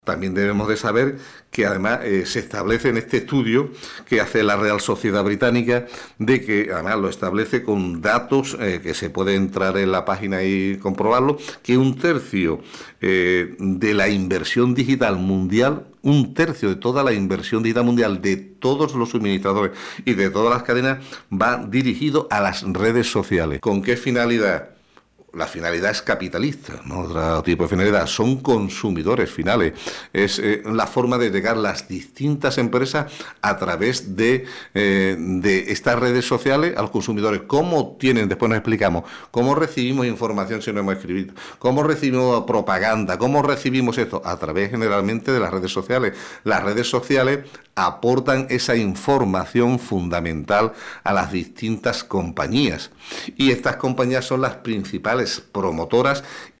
También debemos de saber que además se establece en este estudio que hace la Real Sociedad Británica, de que además lo establece con datos que se puede entrar en la página y comprobarlo, que un tercio de la inversión digital mundial, un tercio de toda la inversión digital mundial de todos los suministradores y de todas las cadenas va dirigido a las redes sociales. ¿Con qué finalidad? La finalidad es capitalista, no otro tipo de finalidad, son consumidores finales. Es la forma de llegar las distintas empresas a través de estas redes sociales a los consumidores. ¿Cómo tienen? Después nos explicamos, cómo recibimos información si no hemos escrito, cómo recibimos propaganda, cómo recibimos esto, a través generalmente de las redes sociales. Las redes sociales aportan esa información fundamental a las distintas compañías y estas compañías son las principales promotoras